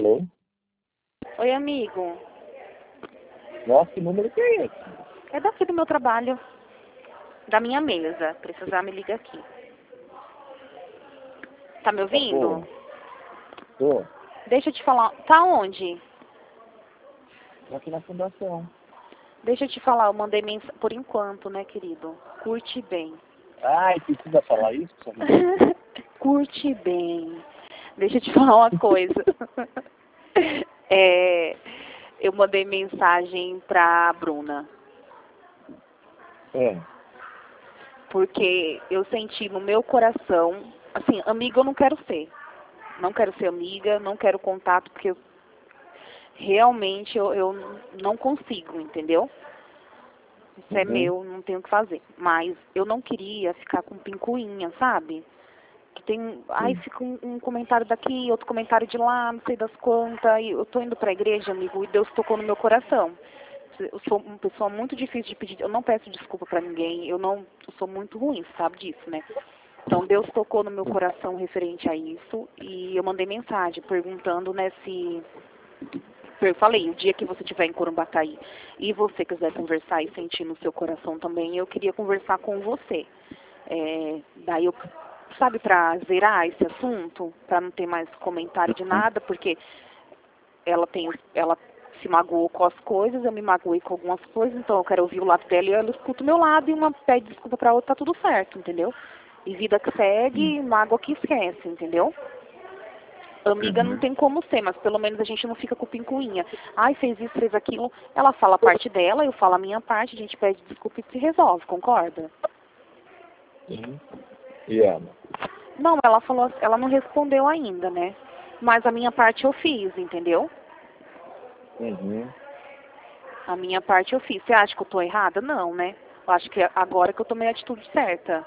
Alô? Oi, amigo. Nossa, que número que é esse? É daqui do meu trabalho. Da minha mesa. Precisar, me liga aqui. Tá me ouvindo? Tô. Deixa eu te falar. Tá onde? Tô aqui na fundação. Deixa eu te falar. Eu mandei mensagem. Por enquanto, né, querido? Curte bem. Ai, precisa falar isso? Curte bem. Deixa eu te falar uma coisa. Eu mandei mensagem pra Bruna. É. Porque eu senti no meu coração, assim, amiga eu não quero ser. Não quero ser amiga, não quero contato, porque realmente eu não consigo, entendeu? Isso é meu, não tenho o que fazer. Mas eu não queria ficar com pincuinha, sabe? Que tem, aí fica um comentário daqui, outro comentário de lá, não sei das quantas. E eu tô indo pra igreja, amigo, e Deus tocou no meu coração. Eu sou uma pessoa muito difícil de pedir, eu não peço desculpa pra ninguém, eu sou muito ruim, você sabe disso, né? Então Deus tocou no meu coração referente a isso e eu mandei mensagem perguntando, né, se eu falei, o dia que você estiver em Corumbataí e você quiser conversar e sentir no seu coração também, eu queria conversar com você. Daí eu, sabe, pra zerar esse assunto, pra não ter mais comentário de nada, porque ela se magoou com as coisas, eu me magoei com algumas coisas, então eu quero ouvir o lado dela e ela escuta o meu lado e uma pede desculpa pra outra, tá tudo certo, entendeu? E vida que segue, mágoa que esquece, entendeu? Amiga não tem como ser, mas pelo menos a gente não fica com pincuinha. Ai, fez isso, fez aquilo. Ela fala a parte dela, eu falo a minha parte, a gente pede desculpa e se resolve, concorda? Sim. E ela? Não, ela falou, ela não respondeu ainda, né? Mas a minha parte eu fiz, entendeu? A minha parte eu fiz. Você acha que eu tô errada? Não, né? Eu acho que agora que eu tomei a atitude certa.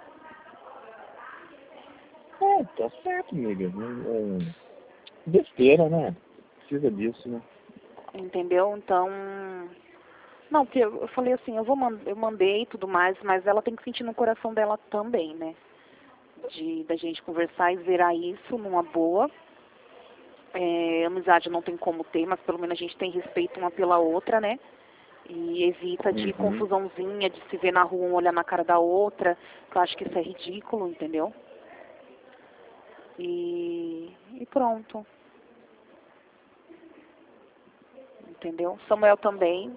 É, tá certo, amiga. Besteira, né? Precisa disso, né? Entendeu? Então... Não, porque eu falei assim, eu mandei e tudo mais, mas ela tem que sentir no coração dela também, né? Da gente conversar e zerar isso numa boa. Amizade não tem como ter, mas pelo menos a gente tem respeito uma pela outra, né? E evita de confusãozinha, de se ver na rua um olhar na cara da outra, que eu acho que isso é ridículo, entendeu? E pronto. Entendeu? Samuel também.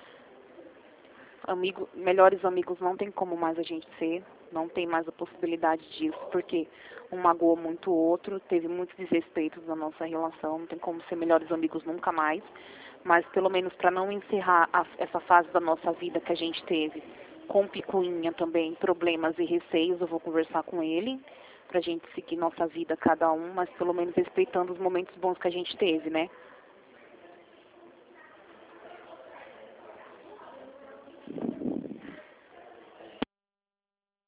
Melhores amigos não tem como mais a gente ser. Não tem mais a possibilidade disso, porque um magoou muito o outro, teve muitos desrespeitos na nossa relação, não tem como ser melhores amigos nunca mais. Mas pelo menos para não encerrar essa fase da nossa vida que a gente teve, com picuinha também, problemas e receios, eu vou conversar com ele, pra gente seguir nossa vida cada um, mas pelo menos respeitando os momentos bons que a gente teve, né?